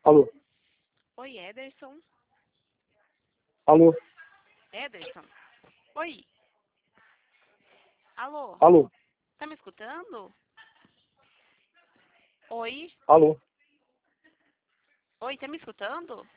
Alô? Oi, Ederson. Alô? Ederson. Oi. Alô? Alô? Tá me escutando? Oi? Alô? Oi, tá me escutando?